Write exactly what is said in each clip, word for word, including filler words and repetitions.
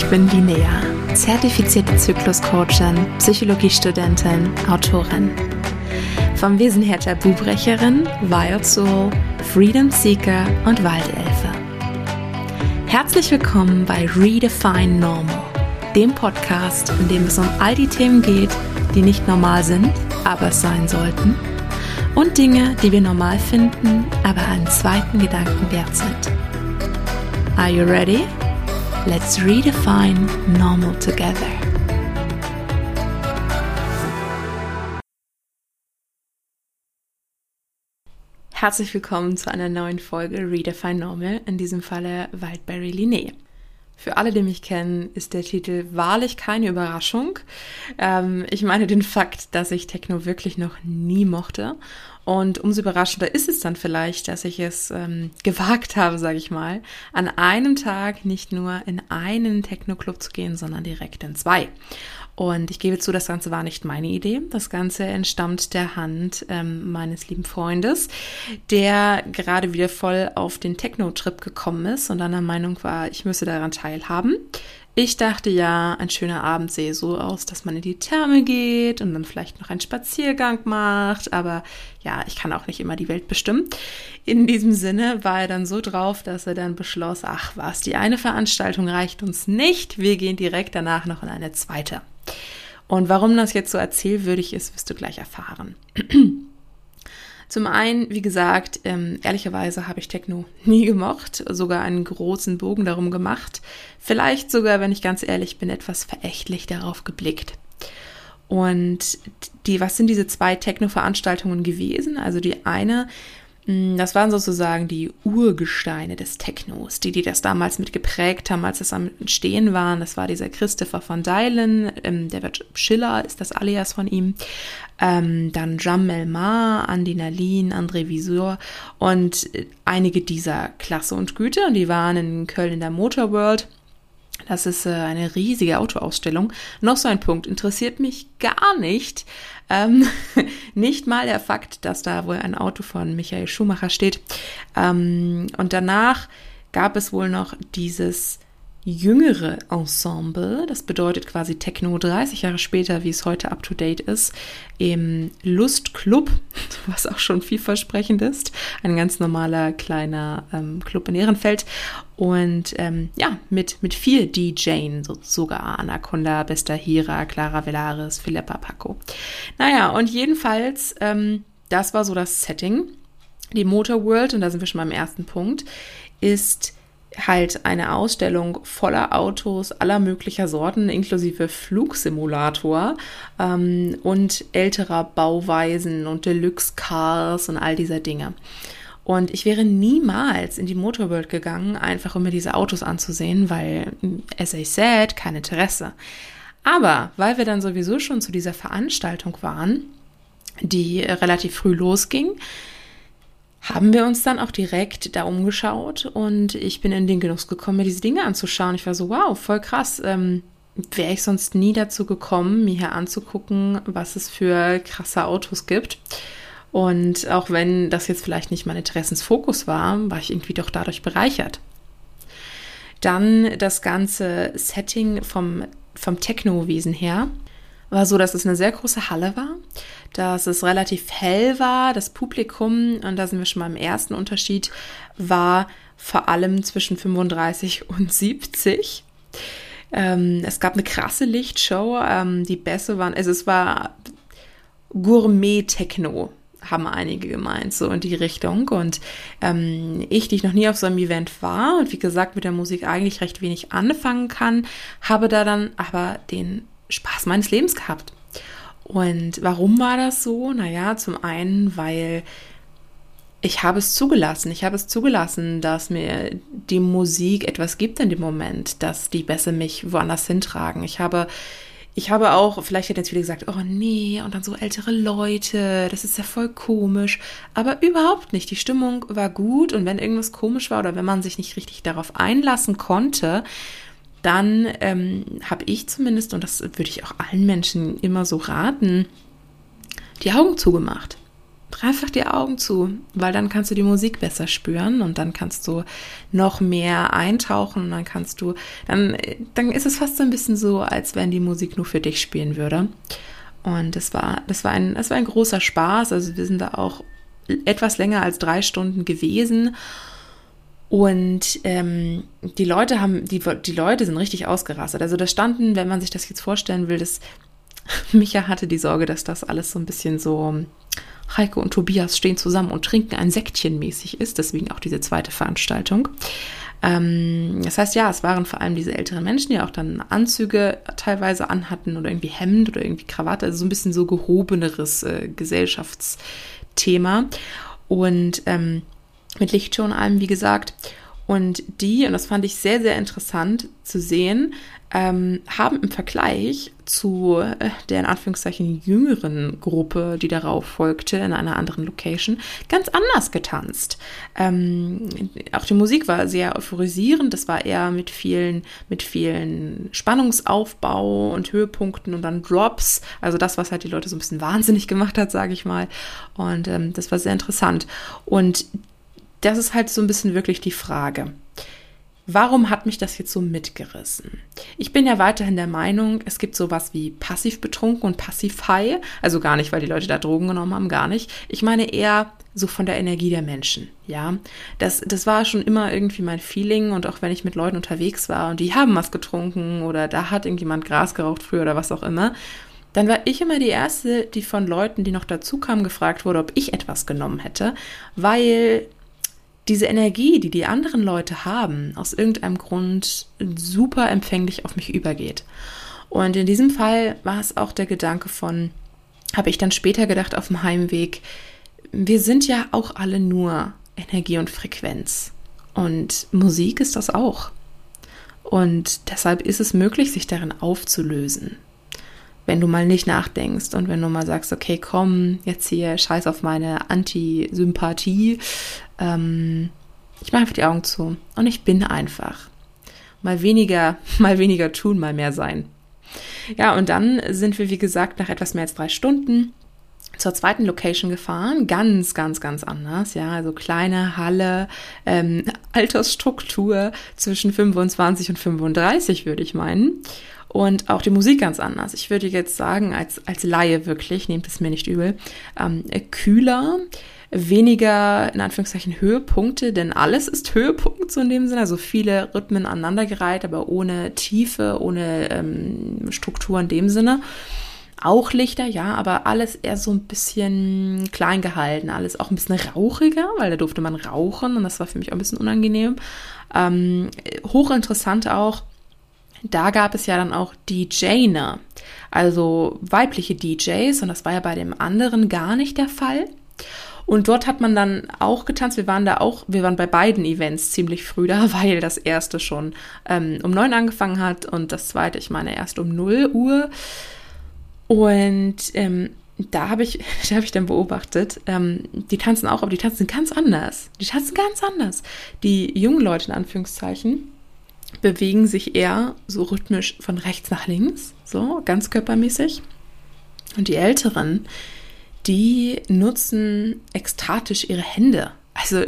bin Linnea, zertifizierte Zykluscoachin, Psychologiestudentin, Autorin. Vom Wesen her Tabubrecherin, Wild Soul, Freedom Seeker und Waldelfe. Herzlich willkommen bei Redefine Normal, dem Podcast, in dem es um all die Themen geht, die nicht normal sind, aber es sein sollten, und Dinge, die wir normal finden, aber einen zweiten Gedanken wert sind. Are you ready? Let's redefine normal together. Herzlich willkommen zu einer neuen Folge Redefine Normal, in diesem Falle Wildberry Linnea. Für alle, die mich kennen, ist der Titel wahrlich keine Überraschung. Ähm, ich meine den Fakt, dass ich Techno wirklich noch nie mochte. Und umso überraschender ist es dann vielleicht, dass ich es ähm, gewagt habe, sage ich mal, an einem Tag nicht nur in einen Techno-Club zu gehen, sondern direkt in zwei. Und ich gebe zu, das Ganze war nicht meine Idee. Das Ganze entstammt der Hand ähm, meines lieben Freundes, der gerade wieder voll auf den Techno-Trip gekommen ist und dann der Meinung war, ich müsse daran teilhaben. Ich dachte ja, ein schöner Abend sehe so aus, dass man in die Therme geht und dann vielleicht noch einen Spaziergang macht. Aber ja, ich kann auch nicht immer die Welt bestimmen. In diesem Sinne war er dann so drauf, dass er dann beschloss, ach was, die eine Veranstaltung reicht uns nicht. Wir gehen direkt danach noch in eine zweite. Und warum das jetzt so erzählwürdig ist, wirst du gleich erfahren. Zum einen, wie gesagt, ähm, ehrlicherweise habe ich Techno nie gemocht, sogar einen großen Bogen darum gemacht. Vielleicht sogar, wenn ich ganz ehrlich bin, etwas verächtlich darauf geblickt. Und die, was sind diese zwei Techno-Veranstaltungen gewesen? Also die eine, das waren sozusagen die Urgesteine des Technos, die, die das damals mit geprägt haben, als es am Entstehen waren. Das war dieser Christopher von Dylan, ähm, der wird Schiller, ist das Alias von ihm. Ähm, dann Jamel Ma, Andy Nalin, André Visor und einige dieser Klasse und Güte. Und die waren in Köln in der Motor World. Das ist äh, eine riesige Autoausstellung. Noch so ein Punkt, interessiert mich gar nicht. Ähm, nicht mal der Fakt, dass da wohl ein Auto von Michael Schumacher steht. Ähm, und danach gab es wohl noch dieses jüngere Ensemble, das bedeutet quasi Techno dreißig Jahre später, wie es heute up to date ist, im Lustclub, was auch schon vielversprechend ist, ein ganz normaler kleiner ähm, Club in Ehrenfeld und ähm, ja, mit, mit vier D Js, so, sogar Anaconda, Besta Hira, Clara Velaris, Philippa Paco. Naja, und jedenfalls, ähm, das war so das Setting. Die Motor World, und da sind wir schon beim ersten Punkt, ist halt eine Ausstellung voller Autos aller möglicher Sorten, inklusive Flugsimulator ähm, und älterer Bauweisen und Deluxe-Cars und all dieser Dinge. Und ich wäre niemals in die Motorworld gegangen, einfach um mir diese Autos anzusehen, weil, as I said, kein Interesse. Aber weil wir dann sowieso schon zu dieser Veranstaltung waren, die relativ früh losging, haben wir uns dann auch direkt da umgeschaut und ich bin in den Genuss gekommen, mir diese Dinge anzuschauen. Ich war so, wow, voll krass. Ähm, wäre ich sonst nie dazu gekommen, mir hier anzugucken, was es für krasse Autos gibt. Und auch wenn das jetzt vielleicht nicht mein Interessensfokus war, war ich irgendwie doch dadurch bereichert. Dann das ganze Setting vom, vom Techno-Wesen her war so, dass es eine sehr große Halle war, dass es relativ hell war, das Publikum, und da sind wir schon mal im ersten Unterschied, war vor allem zwischen fünfunddreißig und siebzig. Ähm, es gab eine krasse Lichtshow, ähm, die Bässe waren, also es war Gourmet-Techno, haben einige gemeint, so in die Richtung. Und ähm, ich, die ich noch nie auf so einem Event war und wie gesagt mit der Musik eigentlich recht wenig anfangen kann, habe da dann aber den Spaß meines Lebens gehabt. Und warum war das so? Naja, zum einen, weil ich habe es zugelassen. Ich habe es zugelassen, dass mir die Musik etwas gibt in dem Moment, dass die Bässe mich woanders hintragen. Ich habe, ich habe auch, vielleicht hätten jetzt viele gesagt, oh nee, und dann so ältere Leute, das ist ja voll komisch. Aber überhaupt nicht. Die Stimmung war gut und wenn irgendwas komisch war oder wenn man sich nicht richtig darauf einlassen konnte, dann ähm, habe ich zumindest, und das würde ich auch allen Menschen immer so raten, die Augen zugemacht. dreh einfach die Augen zu, weil dann kannst du die Musik besser spüren und dann kannst du noch mehr eintauchen und dann kannst du, dann, dann ist es fast so ein bisschen so, als wenn die Musik nur für dich spielen würde. Und das war, das war ein, das war ein großer Spaß. Also wir sind da auch etwas länger als drei Stunden gewesen. Und ähm, die Leute haben, die, die Leute sind richtig ausgerastet. Also da standen, wenn man sich das jetzt vorstellen will, das Micha hatte die Sorge, dass das alles so ein bisschen so Heike und Tobias stehen zusammen und trinken ein Säckchen mäßig ist, deswegen auch diese zweite Veranstaltung. Ähm, das heißt, ja, es waren vor allem diese älteren Menschen, die auch dann Anzüge teilweise anhatten oder irgendwie Hemd oder irgendwie Krawatte, also so ein bisschen so gehobeneres äh, Gesellschaftsthema und ähm, mit Lichtshow und allem, wie gesagt. Und die, und das fand ich sehr, sehr interessant zu sehen, ähm, haben im Vergleich zu äh, der in Anführungszeichen jüngeren Gruppe, die darauf folgte, in einer anderen Location, ganz anders getanzt. Ähm, auch die Musik war sehr euphorisierend, das war eher mit vielen, mit vielen Spannungsaufbau und Höhepunkten und dann Drops, also das, was halt die Leute so ein bisschen wahnsinnig gemacht hat, sage ich mal. Und ähm, das war sehr interessant. Und das ist halt so ein bisschen wirklich die Frage. Warum hat mich das jetzt so mitgerissen? Ich bin ja weiterhin der Meinung, es gibt sowas wie passiv betrunken und passiv high. Also gar nicht, weil die Leute da Drogen genommen haben, gar nicht. Ich meine eher so von der Energie der Menschen, ja. Das, das war schon immer irgendwie mein Feeling und auch wenn ich mit Leuten unterwegs war und die haben was getrunken oder da hat irgendjemand Gras geraucht früher oder was auch immer, dann war ich immer die Erste, die von Leuten, die noch dazu kamen, gefragt wurde, ob ich etwas genommen hätte, weil diese Energie, die die anderen Leute haben, aus irgendeinem Grund super empfänglich auf mich übergeht. Und in diesem Fall war es auch der Gedanke von, habe ich dann später gedacht auf dem Heimweg, wir sind ja auch alle nur Energie und Frequenz. Und Musik ist das auch. Und deshalb ist es möglich, sich darin aufzulösen. Wenn du mal nicht nachdenkst und wenn du mal sagst, okay, komm, jetzt hier, scheiß auf meine Antisympathie, ähm, ich mache einfach die Augen zu und ich bin einfach. Mal weniger, mal weniger tun, mal mehr sein. Ja, und dann sind wir, wie gesagt, nach etwas mehr als drei Stunden zur zweiten Location gefahren, ganz, ganz, ganz anders, ja, also kleine Halle, ähm, Altersstruktur zwischen fünfundzwanzig und fünfunddreißig, würde ich meinen. Und auch die Musik ganz anders. Ich würde jetzt sagen, als, als Laie wirklich, nehmt es mir nicht übel, ähm, kühler, weniger, in Anführungszeichen, Höhepunkte, denn alles ist Höhepunkt so in dem Sinne, also viele Rhythmen aneinandergereiht, aber ohne Tiefe, ohne ähm, Struktur in dem Sinne. Auch Lichter, ja, aber alles eher so ein bisschen klein gehalten, alles auch ein bisschen rauchiger, weil da durfte man rauchen und das war für mich auch ein bisschen unangenehm. Ähm, hochinteressant auch, da gab es ja dann auch D J-ner, also weibliche D Js und das war ja bei dem anderen gar nicht der Fall. Und dort hat man dann auch getanzt, wir waren da auch, wir waren bei beiden Events ziemlich früh da, weil das erste schon ähm, um neun angefangen hat und das zweite, ich meine, erst um null Uhr. Und ähm, da habe ich, da habe ich dann beobachtet, ähm, die tanzen auch, aber die tanzen ganz anders. Die tanzen ganz anders. Die jungen Leute, in Anführungszeichen, bewegen sich eher so rhythmisch von rechts nach links, so ganz körpermäßig. Und die Älteren, die nutzen ekstatisch ihre Hände. Also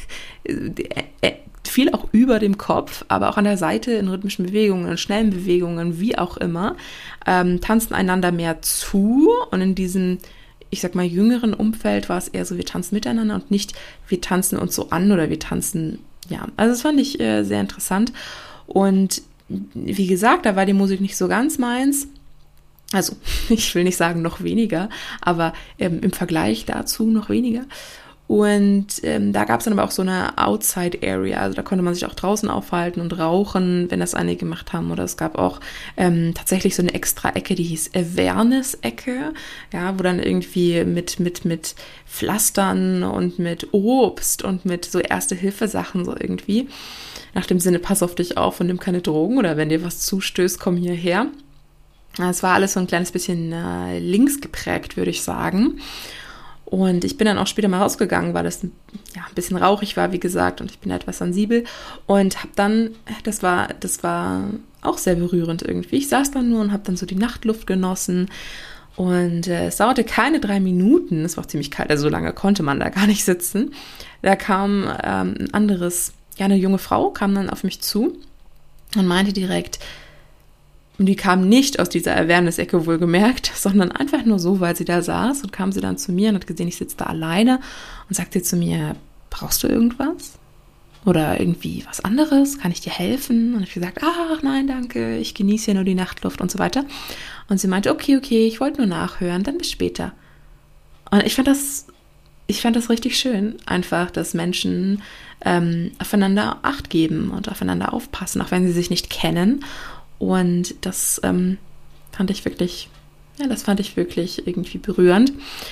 viel auch über dem Kopf, aber auch an der Seite in rhythmischen Bewegungen, in schnellen Bewegungen, wie auch immer, ähm, tanzen einander mehr zu. Und in diesem, ich sag mal, jüngeren Umfeld war es eher so, wir tanzen miteinander und nicht, wir tanzen uns so an oder wir tanzen, ja. Also das fand ich äh, sehr interessant. Und wie gesagt, da war die Musik nicht so ganz meins. Also ich will nicht sagen noch weniger, aber ähm, im Vergleich dazu noch weniger. Und ähm, da gab es dann aber auch so eine Outside-Area, also da konnte man sich auch draußen aufhalten und rauchen, wenn das einige gemacht haben. Oder es gab auch ähm, tatsächlich so eine extra Ecke, die hieß Awareness-Ecke, ja, wo dann irgendwie mit mit mit Pflastern und mit Obst und mit so Erste-Hilfe-Sachen so irgendwie, nach dem Sinne, pass auf dich auf und nimm keine Drogen oder wenn dir was zustößt, komm hierher. Es war alles so ein kleines bisschen äh, links geprägt, würde ich sagen. Und ich bin dann auch später mal rausgegangen, weil das ja, ein bisschen rauchig war, wie gesagt, und ich bin etwas sensibel. Und habe dann, das war, das war auch sehr berührend irgendwie. Ich saß dann nur und habe dann so die Nachtluft genossen Und äh, es dauerte keine drei Minuten, es war auch ziemlich kalt, also so lange konnte man da gar nicht sitzen. Da kam ähm, ein anderes, ja eine junge Frau, kam dann auf mich zu und meinte direkt, und die kam nicht aus dieser Awareness-Ecke wohlgemerkt, sondern einfach nur so, weil sie da saß und kam sie dann zu mir und hat gesehen, ich sitze da alleine und sagte zu mir, brauchst du irgendwas? Oder irgendwie was anderes? Kann ich dir helfen? Und ich habe gesagt, ach nein, danke, ich genieße ja nur die Nachtluft und so weiter. Und sie meinte, okay, okay, ich wollte nur nachhören, dann bis später. Und ich fand das, ich fand das richtig schön, einfach, dass Menschen ähm, aufeinander Acht geben und aufeinander aufpassen, auch wenn sie sich nicht kennen. Und das ähm, fand ich wirklich, ja, das fand ich wirklich irgendwie berührend.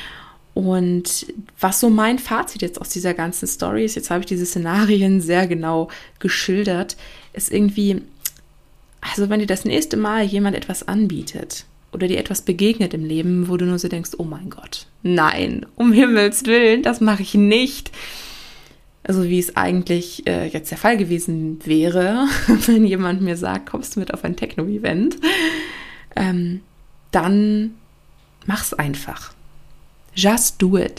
Und was so mein Fazit jetzt aus dieser ganzen Story ist, jetzt habe ich diese Szenarien sehr genau geschildert, ist irgendwie, also wenn dir das nächste Mal jemand etwas anbietet oder dir etwas begegnet im Leben, wo du nur so denkst, oh mein Gott, nein, um Himmels Willen, das mache ich nicht. Also wie es eigentlich äh, jetzt der Fall gewesen wäre, wenn jemand mir sagt, kommst du mit auf ein Techno-Event, ähm, dann mach's einfach. Just do it.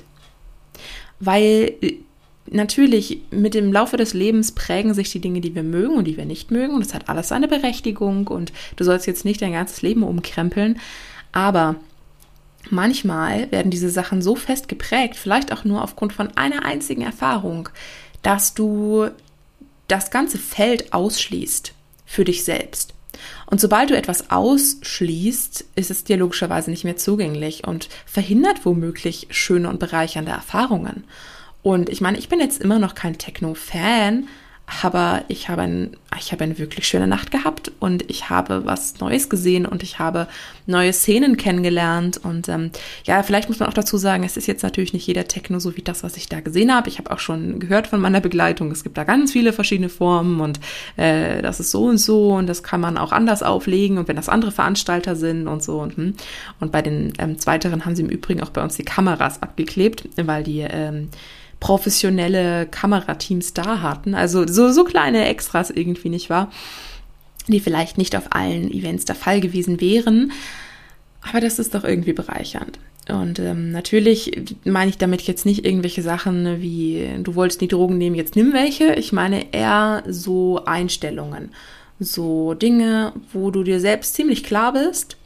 Weil natürlich mit dem Laufe des Lebens prägen sich die Dinge, die wir mögen und die wir nicht mögen. Und es hat alles seine Berechtigung und du sollst jetzt nicht dein ganzes Leben umkrempeln. Aber manchmal werden diese Sachen so fest geprägt, vielleicht auch nur aufgrund von einer einzigen Erfahrung, dass du das ganze Feld ausschließt für dich selbst. Und sobald du etwas ausschließt, ist es dir logischerweise nicht mehr zugänglich und verhindert womöglich schöne und bereichernde Erfahrungen. Und ich meine, ich bin jetzt immer noch kein Techno-Fan, aber ich habe, ein, ich habe eine wirklich schöne Nacht gehabt und ich habe was Neues gesehen und ich habe neue Szenen kennengelernt. Und ähm, ja, vielleicht muss man auch dazu sagen, es ist jetzt natürlich nicht jeder Techno so wie das, was ich da gesehen habe. Ich habe auch schon gehört von meiner Begleitung, es gibt da ganz viele verschiedene Formen und äh, das ist so und so und das kann man auch anders auflegen und wenn das andere Veranstalter sind und so. Und, hm. und bei den ähm, Zweiteren haben sie im Übrigen auch bei uns die Kameras abgeklebt, weil die ähm, professionelle Kamerateams da hatten, also so, so kleine Extras irgendwie, nicht wahr, die vielleicht nicht auf allen Events der Fall gewesen wären, aber das ist doch irgendwie bereichernd. Und ähm, natürlich meine ich damit jetzt nicht irgendwelche Sachen wie, du wolltest nie Drogen nehmen, jetzt nimm welche, ich meine eher so Einstellungen, so Dinge, wo du dir selbst ziemlich klar bist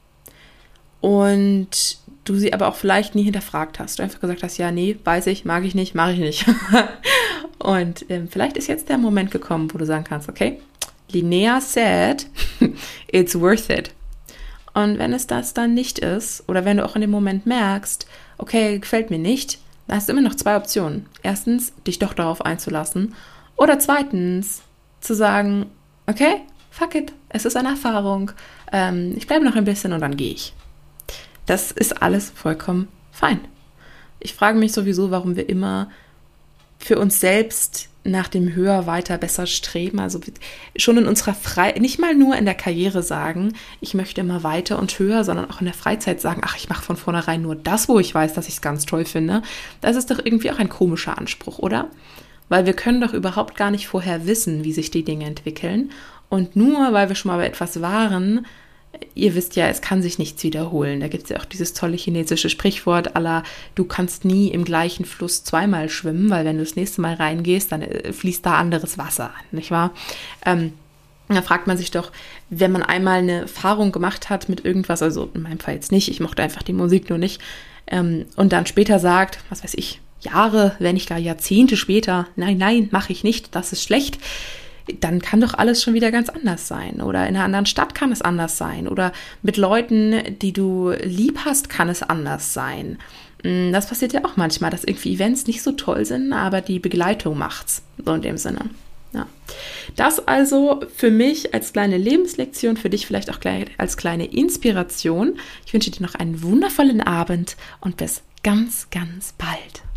und du sie aber auch vielleicht nie hinterfragt hast. Du einfach gesagt hast, ja, nee, weiß ich, mag ich nicht, mache ich nicht. Und ähm, vielleicht ist jetzt der Moment gekommen, wo du sagen kannst, okay, Linnea said, it's worth it. Und wenn es das dann nicht ist, oder wenn du auch in dem Moment merkst, okay, gefällt mir nicht, dann hast du immer noch zwei Optionen. Erstens, dich doch darauf einzulassen. Oder zweitens, zu sagen, okay, fuck it, es ist eine Erfahrung. Ähm, ich bleibe noch ein bisschen und dann gehe ich. Das ist alles vollkommen fein. Ich frage mich sowieso, warum wir immer für uns selbst nach dem Höher, Weiter, Besser streben. Also schon in unserer Freizeit, nicht mal nur in der Karriere sagen, ich möchte immer weiter und höher, sondern auch in der Freizeit sagen, ach, ich mache von vornherein nur das, wo ich weiß, dass ich es ganz toll finde. Das ist doch irgendwie auch ein komischer Anspruch, oder? Weil wir können doch überhaupt gar nicht vorher wissen, wie sich die Dinge entwickeln. Und nur, weil wir schon mal bei etwas waren, ihr wisst ja, es kann sich nichts wiederholen. Da gibt es ja auch dieses tolle chinesische Sprichwort à la, du kannst nie im gleichen Fluss zweimal schwimmen, weil wenn du das nächste Mal reingehst, dann fließt da anderes Wasser, nicht wahr? Ähm, da fragt man sich doch, wenn man einmal eine Erfahrung gemacht hat mit irgendwas, also in meinem Fall jetzt nicht, ich mochte einfach die Musik nur nicht, ähm, und dann später sagt, was weiß ich, Jahre, wenn nicht gar Jahrzehnte später, nein, nein, mache ich nicht, das ist schlecht, dann kann doch alles schon wieder ganz anders sein. Oder in einer anderen Stadt kann es anders sein. Oder mit Leuten, die du lieb hast, kann es anders sein. Das passiert ja auch manchmal, dass irgendwie Events nicht so toll sind, aber die Begleitung macht's. So in dem Sinne. Ja. Das also für mich als kleine Lebenslektion, für dich vielleicht auch als kleine Inspiration. Ich wünsche dir noch einen wundervollen Abend und bis ganz, ganz bald.